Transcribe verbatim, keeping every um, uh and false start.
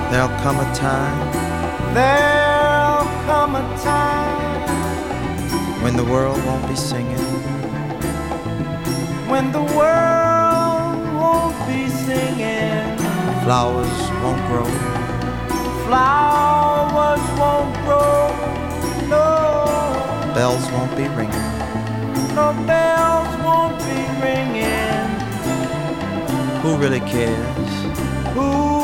There'll come a time, there'll come a time when the world won't be singing, when the world won't be singing, flowers won't grow, flowers won't grow, no, bells won't be ringing, no bells won't be ringing. who really cares? Who